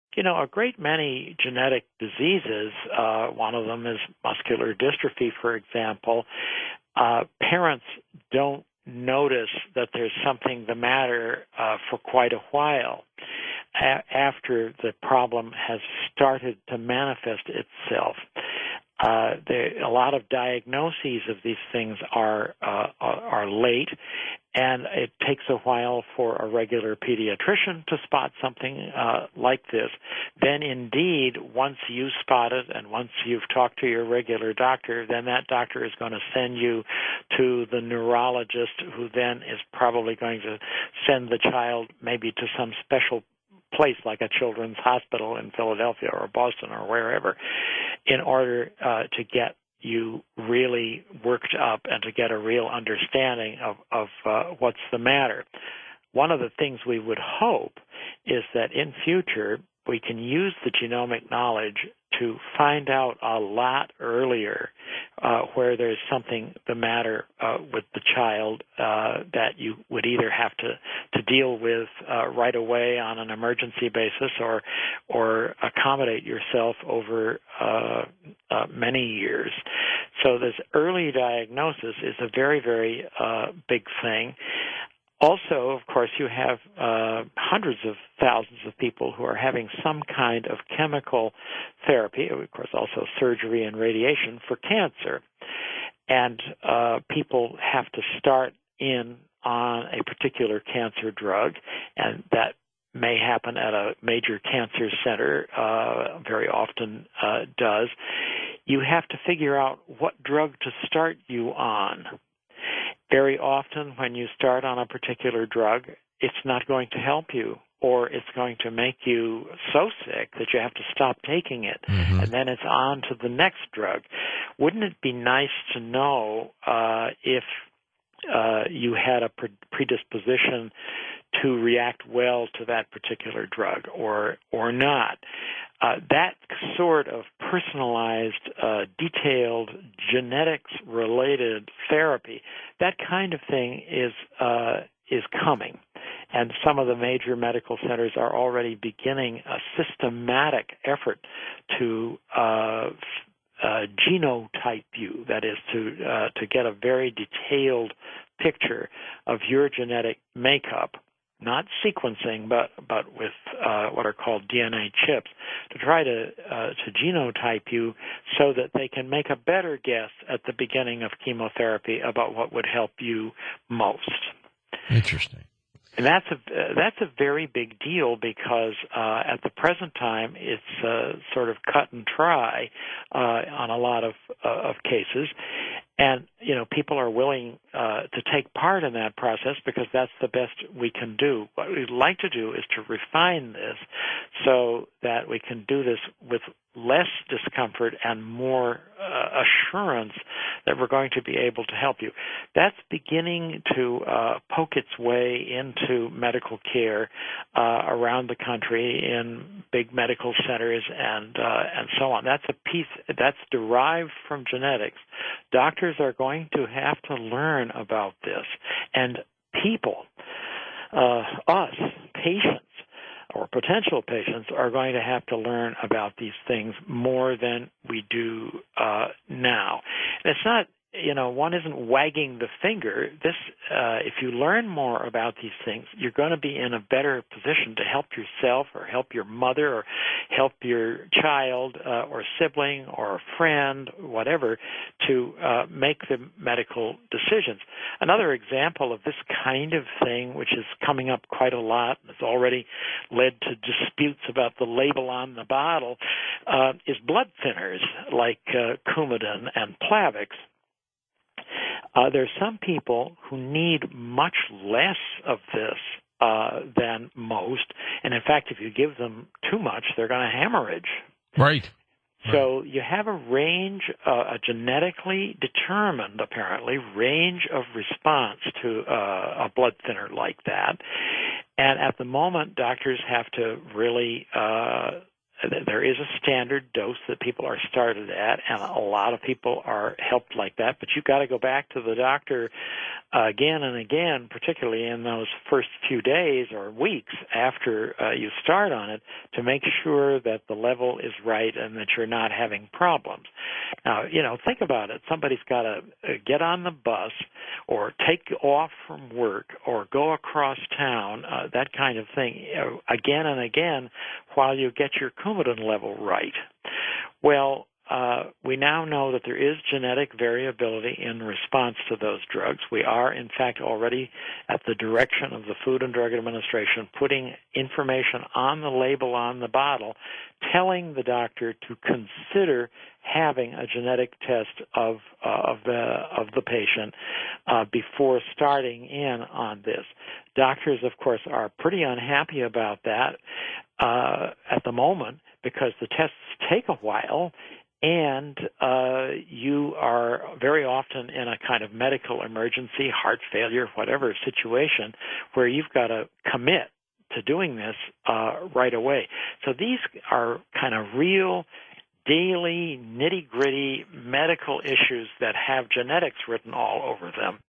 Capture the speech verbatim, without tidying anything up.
You know, a great many genetic diseases, uh, one of them is muscular dystrophy, for example, uh, parents don't notice that there's something the matter uh, for quite a while a- after the problem has started to manifest itself. Uh, there, a lot of diagnoses of these things are, uh, are are late, and it takes a while for a regular pediatrician to spot something uh, like this. Then, indeed, once you spot it and once you've talked to your regular doctor, then that doctor is going to send you to the neurologist, who then is probably going to send the child maybe to some special place like a children's hospital in Philadelphia or Boston or wherever, in order uh, to get you really worked up and to get a real understanding of, of uh, what's the matter. One of the things we would hope is that in future we can use the genomic knowledge to find out a lot earlier uh, where there's something the matter uh, with the child uh, that you would either have to, to deal with uh, right away on an emergency basis or or accommodate yourself over uh, uh, many years. So this early diagnosis is a very, very uh, big thing. Also, of course, you have uh, hundreds of thousands of people who are having some kind of chemical therapy, of course, also surgery and radiation for cancer. And uh, people have to start in on a particular cancer drug, and that may happen at a major cancer center, uh, very often uh, does. You have to figure out what drug to start you on. Very often when you start on a particular drug, it's not going to help you, or it's going to make you so sick that you have to stop taking it, mm-hmm. and then it's on to the next drug. Wouldn't it be nice to know uh, if uh, you had a predisposition to react well to that particular drug or or not? Uh, that sort of personalized, uh, detailed, genetics-related therapy, that kind of thing is uh, is coming. And some of the major medical centers are already beginning a systematic effort to uh, uh, genotype you, that is, to uh, to get a very detailed picture of your genetic makeup, not sequencing, but but with uh, what are called D N A chips, to try to uh, to genotype you so that they can make a better guess at the beginning of chemotherapy about what would help you most. Interesting. And that's a uh, that's a very big deal because uh, at the present time it's uh, sort of cut and dry uh, on a lot of uh, of cases, and you know people are willing uh, to take part in that process because that's the best we can do. What we'd like to do is to refine this so that we can do this with less discomfort and more uh, assurance that we're going to be able to help you. That's beginning to uh, poke its way into medical care uh, around the country in big medical centers and uh, and so on. That's a piece that's derived from genetics. Doctors are going to have to learn about this, and people, uh, us, patients, or potential patients are going to have to learn about these things more than we do uh, now. And it's not, you know, one isn't wagging the finger. This, uh, if you learn more about these things, you're going to be in a better position to help yourself or help your mother or help your child uh, or sibling or a friend, whatever, to uh, make the medical decisions. Another example of this kind of thing, which is coming up quite a lot, and it's already led to disputes about the label on the bottle, uh, is blood thinners like uh, Coumadin and Plavix. Uh, there are some people who need much less of this uh, than most, and in fact, if you give them too much, they're going to hemorrhage. Right. So you have a range, uh, a genetically determined, apparently, range of response to uh, a blood thinner like that. And at the moment, doctors have to really uh, there is a standard dose that people are started at, and a lot of people are helped like that. But you've got to go back to the doctor uh, again and again, particularly in those first few days or weeks after uh, you start on it, to make sure that the level is right and that you're not having problems. Now, you know, think about it. Somebody's got to get on the bus or take off from work or go across town, uh, that kind of thing, uh, again and again while you get your Coumadin level right. Well, Uh, we now know that there is genetic variability in response to those drugs. We are, in fact, already at the direction of the Food and Drug Administration putting information on the label on the bottle telling the doctor to consider having a genetic test of uh, of the of the patient uh, before starting in on this. Doctors, of course, are pretty unhappy about that uh, at the moment because the tests take a while. And uh, you are very often in a kind of medical emergency, heart failure, whatever situation, where you've got to commit to doing this uh, right away. So these are kind of real, daily, nitty-gritty medical issues that have genetics written all over them.